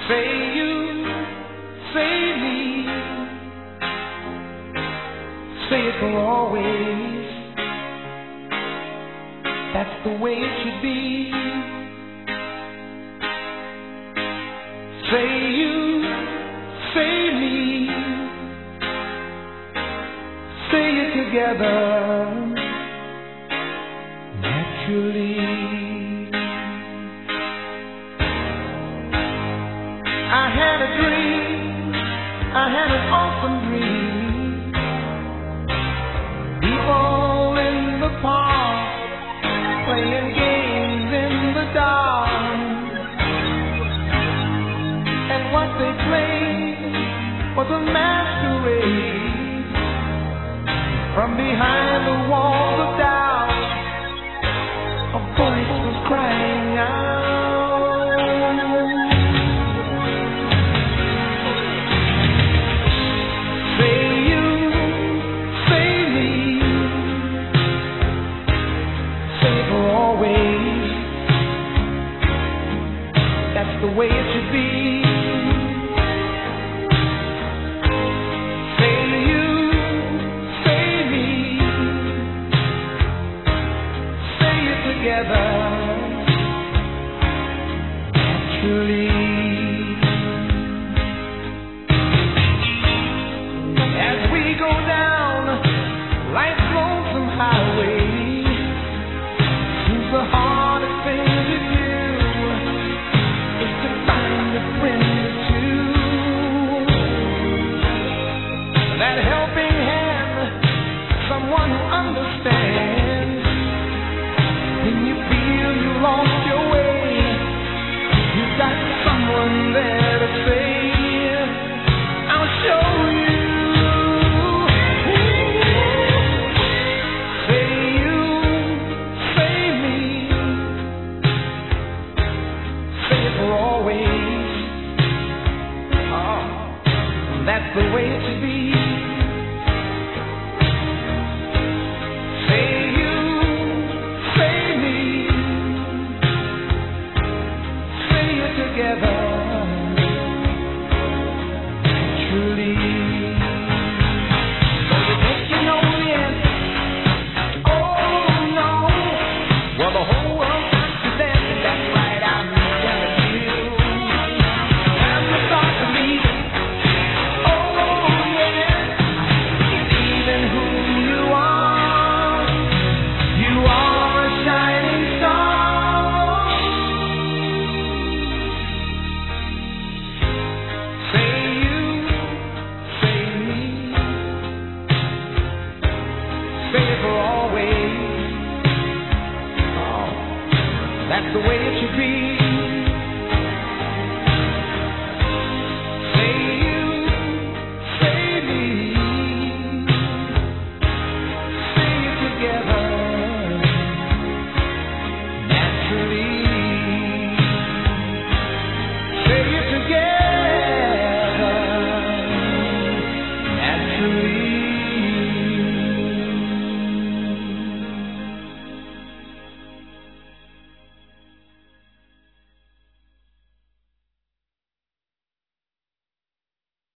Say you, say me, say it for always. That's the way it should be. Say you, say me, say it together naturally. I had a dream, I had an awesome dream. People in the park playing games in the dark, and what they played was a masquerade. From behind the walls of doubt, a voice was crying out. The way it should be. Say you, say me, say it together naturally. As we go down life's lonesome highway, seems the hardest thing to do. That helping hand, someone who understands. When you feel you lost your way, you've got someone there to say, I'll show you. Say you, say me, say it for always. Oh, that's the way it should be. Together